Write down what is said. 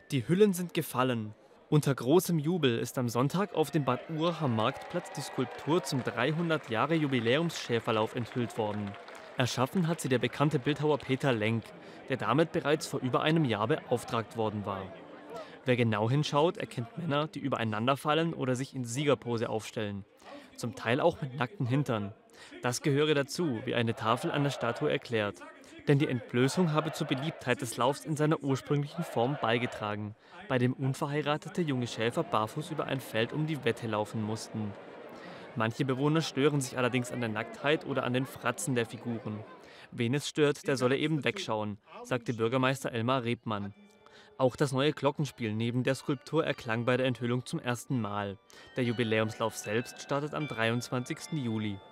Die Hüllen sind gefallen. Unter großem Jubel ist am Sonntag auf dem Bad Uracher Marktplatz die Skulptur zum 300 Jahre Jubiläumsschäferlauf enthüllt worden. Erschaffen hat sie der bekannte Bildhauer Peter Lenk, der damit bereits vor über einem Jahr beauftragt worden war. Wer genau hinschaut, erkennt Männer, die übereinander fallen oder sich in Siegerpose aufstellen. Zum Teil auch mit nackten Hintern. Das gehöre dazu, wie eine Tafel an der Statue erklärt. Denn die Entblößung habe zur Beliebtheit des Laufs in seiner ursprünglichen Form beigetragen, bei dem unverheiratete junge Schäfer barfuß über ein Feld um die Wette laufen mussten. Manche Bewohner stören sich allerdings an der Nacktheit oder an den Fratzen der Figuren. Wen es stört, der solle eben wegschauen, sagte Bürgermeister Elmar Rebmann. Auch das neue Glockenspiel neben der Skulptur erklang bei der Enthüllung zum ersten Mal. Der Jubiläumslauf selbst startet am 23. Juli.